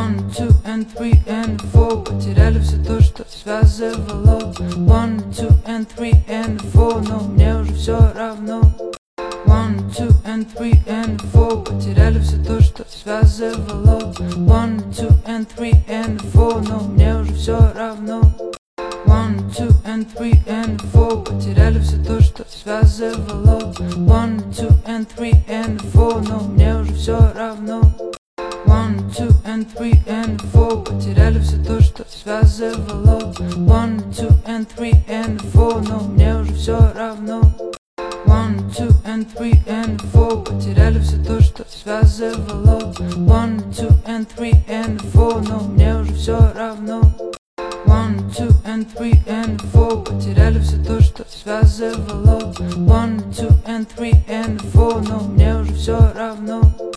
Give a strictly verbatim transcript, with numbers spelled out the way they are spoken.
One, two and three and four. Потеряли все то, что связывало. One, two and three and four. Но мне уже все равно. One, two and three and four. Потеряли все то, что связывало. One, two and three and four. Но мне уже все равно. One, two and three and four. Потеряли все то, что связывало. One, two and three and four. Но мне уже все равно. One, two and three and four. Потеряли все то, что связывало. One, two and three and four. Но мне уже все равно. One, two and three and four. Потеряли все то, что связывало. One, two and three and four. Но мне уже все равно. One, two and three and four. Потеряли все то, что связывало. One, two and three and four. Но мне уже все равно.